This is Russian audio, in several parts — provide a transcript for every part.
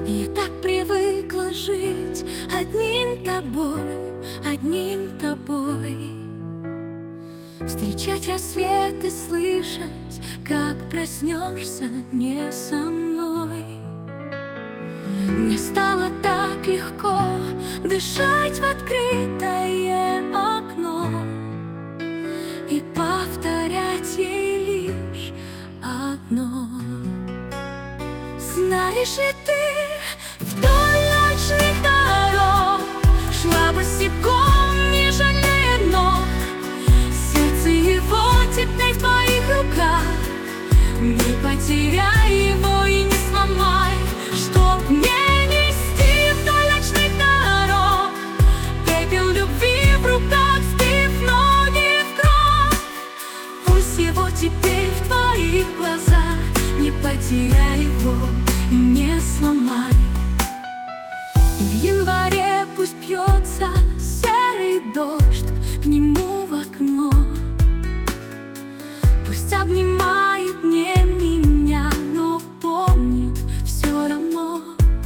Я так привыкла жить одним тобой, встречать рассвет и слышать, как проснешься не со мной. Мне стало так легко дышать в открытое окно и повторять ей лишь одно. Знаешь ли ты, вдоль ночных дорог шла босиком, не жалея ног. Сердце его теперь в твоих руках. Не потеряй его и не сломай, чтоб не нести вдоль ночных дорог пепел любви в руках, сбив ноги в кровь. Пусть его теперь в твоих глазах. Не потеряй его и не сломай. И в январе пусть бьется серый дождь к нему в окно. Пусть обнимает не меня, но помнит все равно.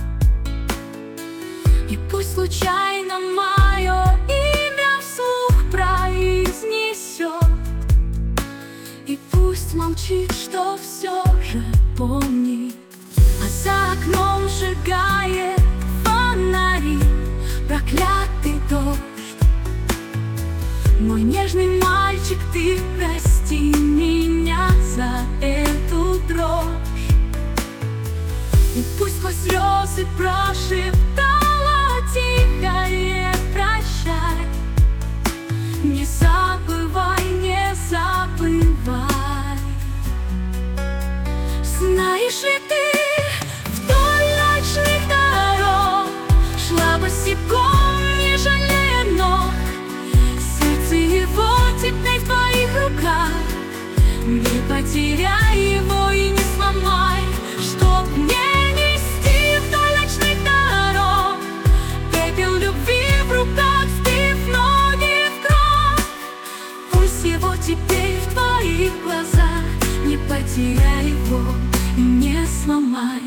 И пусть случайно мое имя вслух произнесет, и пусть молчит, что все же помнит. А за окном сжигает фонари проклятый дождь. Мой нежный мальчик, ты прости меня за эту дрожь. И пусть сквозь слезы прошептала тихое прощай. Не забывай, не забывай. Знаешь ли ты, вдоль ночных дорог шла босиком, не жалея ног. Сердце его теперь в твоих руках. Не потеряй его и не сломай, чтоб не нести вдоль ночных дорог пепел любви в руках, сбив ноги в кровь. Пусть его теперь в твоих глазах. Не потеряй его и не сломай.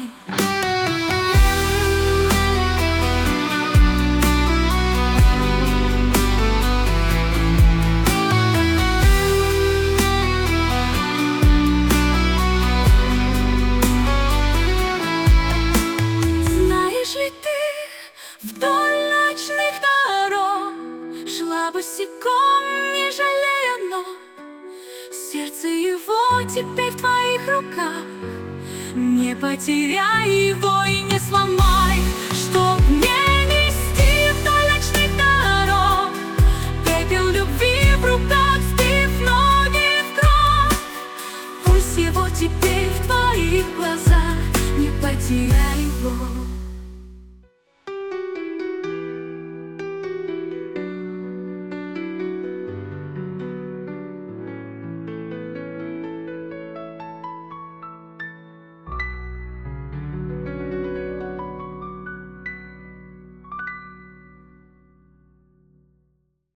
Знаешь ли ты, вдоль ночных дорог шла босиком, не жалея ног. Сердце его теперь в твоих руках. Не потеряй его и не сломай, чтоб не нести вдоль ночных дорог пепел любви в руках, сбив ноги в кровь. Пусть его теперь в твоих глазах. Не потеряй.